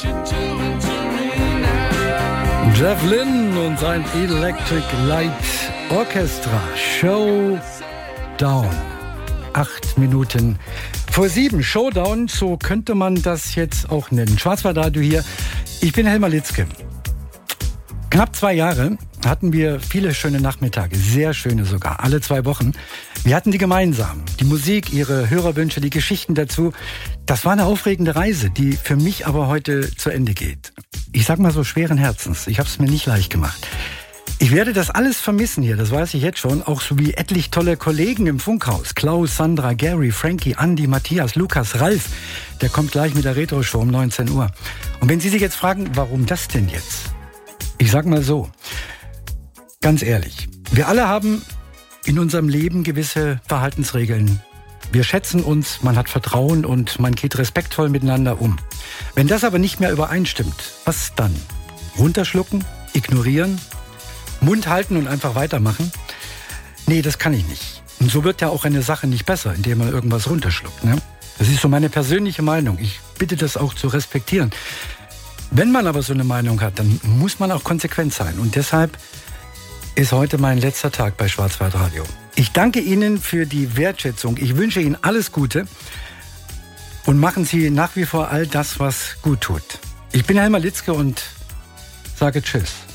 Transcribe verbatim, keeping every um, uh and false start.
Jeff Lynne und sein Electric Light Orchestra. Showdown. Acht Minuten vor sieben. Showdown, so könnte man das jetzt auch nennen. Schwarzwaldradio hier. Ich bin Helmer Litzke. Knapp zwei Jahre hatten wir viele schöne Nachmittage. Sehr schöne sogar. Alle zwei Wochen. Wir hatten die gemeinsam. Die Musik, ihre Hörerwünsche, die Geschichten dazu. Das war eine aufregende Reise, die für mich aber heute zu Ende geht. Ich sag mal so schweren Herzens. Ich habe es mir nicht leicht gemacht. Ich werde das alles vermissen hier, das weiß ich jetzt schon. Auch so wie etlich tolle Kollegen im Funkhaus. Klaus, Sandra, Gary, Frankie, Andi, Matthias, Lukas, Ralf. Der kommt gleich mit der Retro-Show um neunzehn Uhr. Und wenn Sie sich jetzt fragen, warum das denn jetzt? Ich sag mal so, ganz ehrlich. Wir alle haben in unserem Leben gewisse Verhaltensregeln. Wir schätzen uns, man hat Vertrauen und man geht respektvoll miteinander um. Wenn das aber nicht mehr übereinstimmt, was dann? Runterschlucken? Ignorieren? Mund halten und einfach weitermachen? Nee, das kann ich nicht. Und so wird ja auch eine Sache nicht besser, indem man irgendwas runterschluckt. Ne? Das ist so meine persönliche Meinung. Ich bitte das auch zu respektieren. Wenn man aber so eine Meinung hat, dann muss man auch konsequent sein. Und deshalb ist heute mein letzter Tag bei Schwarzwaldradio. Ich danke Ihnen für die Wertschätzung. Ich wünsche Ihnen alles Gute und machen Sie nach wie vor all das, was gut tut. Ich bin Helmer Litzke und sage Tschüss.